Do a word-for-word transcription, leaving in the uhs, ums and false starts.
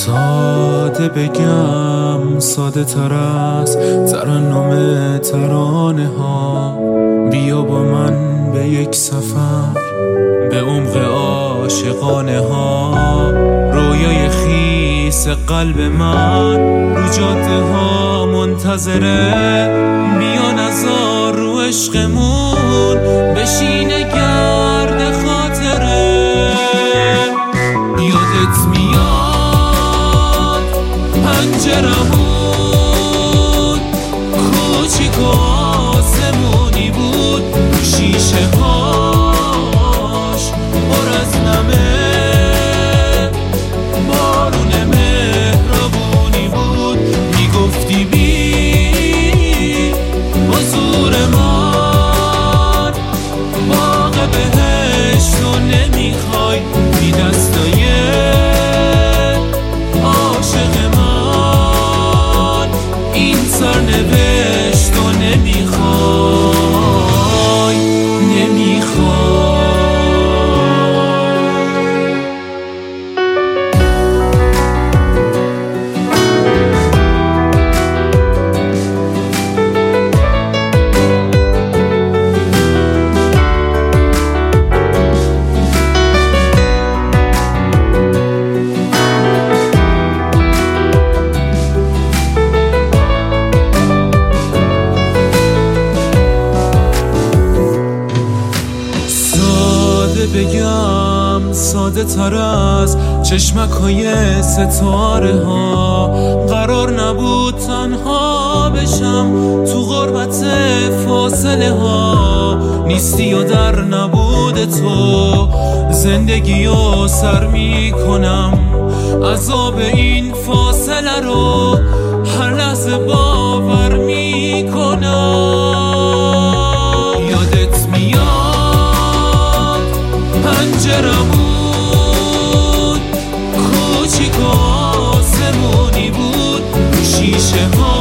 ساده بگم ساده تر از ترنم ترانه ها، بیا با من به یک سفر به عمق عاشقانه ها. رویای خیس قلب من رو جاده ها منتظره، بیا نزار رو عشقمون بشینه گرد خاطره. یادت میاد پنجرمون کوچیک و آسمونی بود، شیشه هاش پر از نمه، بارون مهربونی بود. میگفتی بی حضور من باغ بهشت رو نمیخوای، بی دستای عاشق من این سرنوشت رو نمیخوای نمیخوای. بگم ساده تر از چشمک های ستاره ها، قرار نبود تنها بشم تو غربت فاصله ها. نیستی و در نبود تو زندگی رو سر می کنم، عذاب این فاصله رو هر لحظه باور می کنم. یادت میاد پنجرمون کوچیک و آسمونی بود، شیشه ها